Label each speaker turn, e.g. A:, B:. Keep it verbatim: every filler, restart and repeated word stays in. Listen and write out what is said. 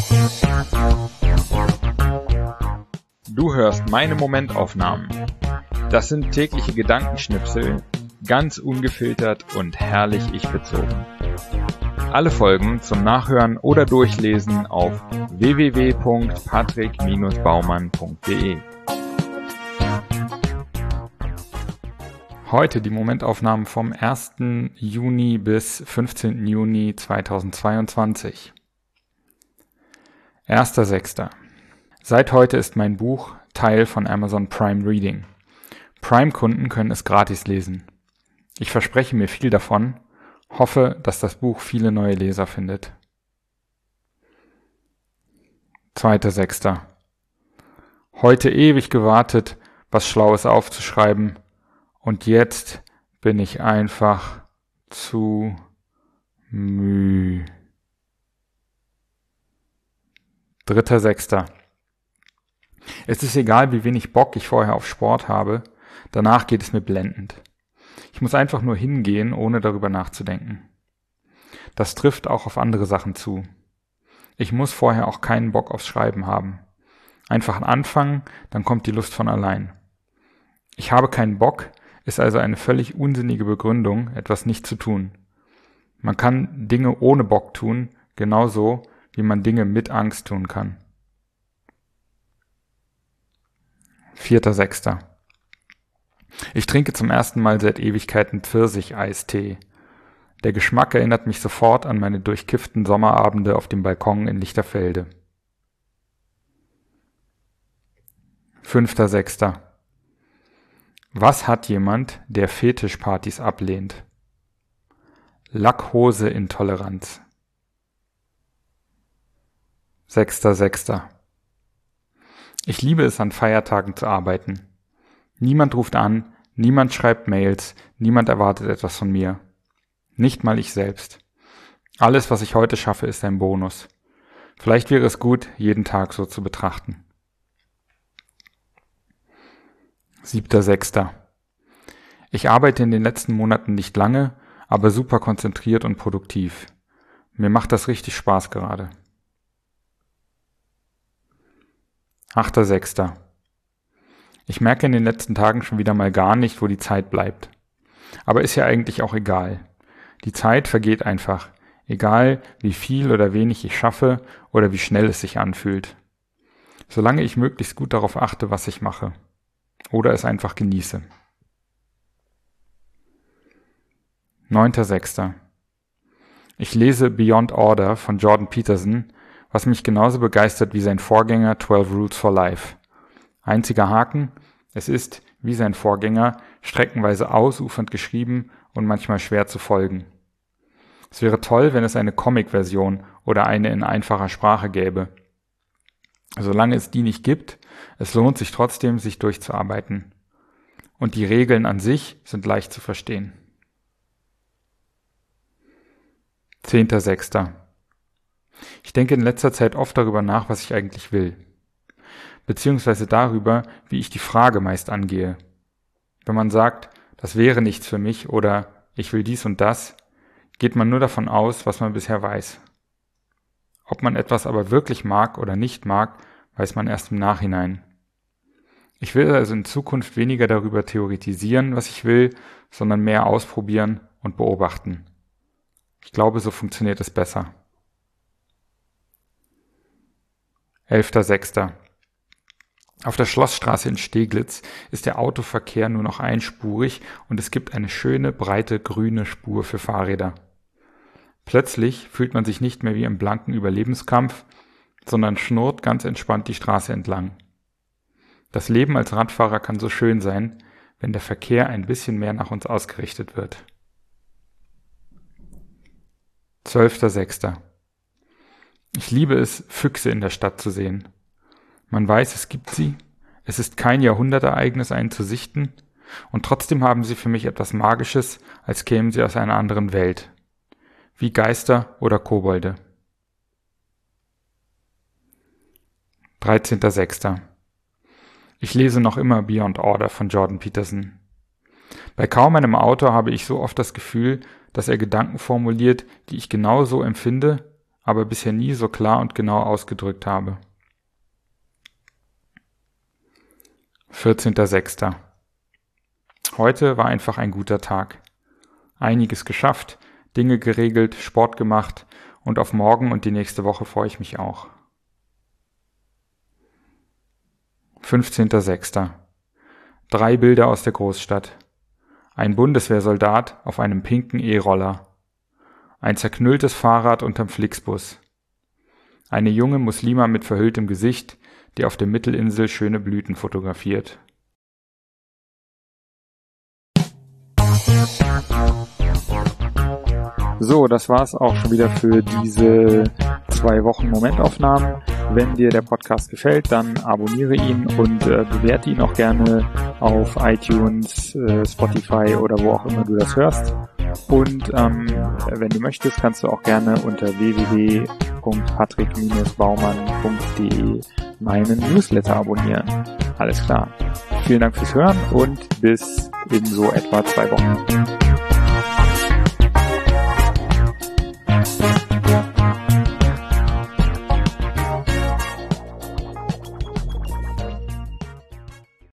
A: Du hörst meine Momentaufnahmen. Das sind tägliche Gedankenschnipsel, ganz ungefiltert und herrlich ich-bezogen. Alle Folgen zum Nachhören oder Durchlesen auf w w w punkt patrick Bindestrich baumann punkt d e. Heute die Momentaufnahmen vom ersten Juni bis fünfzehnten Juni zweitausendzweiundzwanzig. erster sechster Seit heute ist mein Buch Teil von Amazon Prime Reading. Prime-Kunden können es gratis lesen. Ich verspreche mir viel davon, hoffe, dass das Buch viele neue Leser findet. zweiter sechster Heute ewig gewartet, was Schlaues aufzuschreiben, und jetzt bin ich einfach zu müh. dritter sechster Es ist egal, wie wenig Bock ich vorher auf Sport habe, danach geht es mir blendend. Ich muss einfach nur hingehen, ohne darüber nachzudenken. Das trifft auch auf andere Sachen zu. Ich muss vorher auch keinen Bock aufs Schreiben haben. Einfach anfangen, dann kommt die Lust von allein. Ich habe keinen Bock, ist also eine völlig unsinnige Begründung, etwas nicht zu tun. Man kann Dinge ohne Bock tun, genauso wie man Dinge mit Angst tun kann. vierter sechster Ich trinke zum ersten Mal seit Ewigkeiten Pfirsich-Eistee. Der Geschmack erinnert mich sofort an meine durchkifften Sommerabende auf dem Balkon in Lichterfelde. fünfter sechster Was hat jemand, der Fetischpartys ablehnt? Lackhose-Intoleranz. sechster sechster Ich liebe es, an Feiertagen zu arbeiten. Niemand ruft an, niemand schreibt Mails, niemand erwartet etwas von mir. Nicht mal ich selbst. Alles, was ich heute schaffe, ist ein Bonus. Vielleicht wäre es gut, jeden Tag so zu betrachten. siebter sechster Ich arbeite in den letzten Monaten nicht lange, aber super konzentriert und produktiv. Mir macht das richtig Spaß gerade. achter sechster Ich merke in den letzten Tagen schon wieder mal gar nicht, wo die Zeit bleibt. Aber ist ja eigentlich auch egal. Die Zeit vergeht einfach, egal wie viel oder wenig ich schaffe oder wie schnell es sich anfühlt. Solange ich möglichst gut darauf achte, was ich mache. Oder es einfach genieße. neunter sechster Ich lese Beyond Order von Jordan Peterson, was mich genauso begeistert wie sein Vorgänger twelve Rules for Life. Einziger Haken, es ist, wie sein Vorgänger, streckenweise ausufernd geschrieben und manchmal schwer zu folgen. Es wäre toll, wenn es eine Comic-Version oder eine in einfacher Sprache gäbe. Solange es die nicht gibt, es lohnt sich trotzdem, sich durchzuarbeiten. Und die Regeln an sich sind leicht zu verstehen. zehnter sechster Ich denke in letzter Zeit oft darüber nach, was ich eigentlich will. Beziehungsweise darüber, wie ich die Frage meist angehe. Wenn man sagt, das wäre nichts für mich oder ich will dies und das, geht man nur davon aus, was man bisher weiß. Ob man etwas aber wirklich mag oder nicht mag, weiß man erst im Nachhinein. Ich will also in Zukunft weniger darüber theoretisieren, was ich will, sondern mehr ausprobieren und beobachten. Ich glaube, so funktioniert es besser. elfter sechster Auf der Schlossstraße in Steglitz ist der Autoverkehr nur noch einspurig und es gibt eine schöne, breite, grüne Spur für Fahrräder. Plötzlich fühlt man sich nicht mehr wie im blanken Überlebenskampf, sondern schnurrt ganz entspannt die Straße entlang. Das Leben als Radfahrer kann so schön sein, wenn der Verkehr ein bisschen mehr nach uns ausgerichtet wird. zwölfter sechster Ich liebe es, Füchse in der Stadt zu sehen. Man weiß, es gibt sie, es ist kein Jahrhundertereignis, einen zu sichten, und trotzdem haben sie für mich etwas Magisches, als kämen sie aus einer anderen Welt. Wie Geister oder Kobolde. dreizehnter sechster Ich lese noch immer Beyond Order von Jordan Peterson. Bei kaum einem Autor habe ich so oft das Gefühl, dass er Gedanken formuliert, die ich genauso empfinde, aber bisher nie so klar und genau ausgedrückt habe. vierzehnter sechster Heute war einfach ein guter Tag. Einiges geschafft, Dinge geregelt, Sport gemacht und auf morgen und die nächste Woche freue ich mich auch. fünfzehnter sechster Drei Bilder aus der Großstadt. Ein Bundeswehrsoldat auf einem pinken E-Roller. Ein zerknülltes Fahrrad unterm Flixbus. Eine junge Muslima mit verhülltem Gesicht, die auf der Mittelinsel schöne Blüten fotografiert. So, das war's auch schon wieder für diese zwei Wochen Momentaufnahmen. Wenn dir der Podcast gefällt, dann abonniere ihn und äh, bewerte ihn auch gerne auf iTunes, äh, Spotify oder wo auch immer du das hörst. Und ähm, wenn du möchtest, kannst du auch gerne unter w w w punkt patrick baumann punkt d e meinen Newsletter abonnieren. Alles klar. Vielen Dank fürs Hören und bis in so etwa zwei Wochen.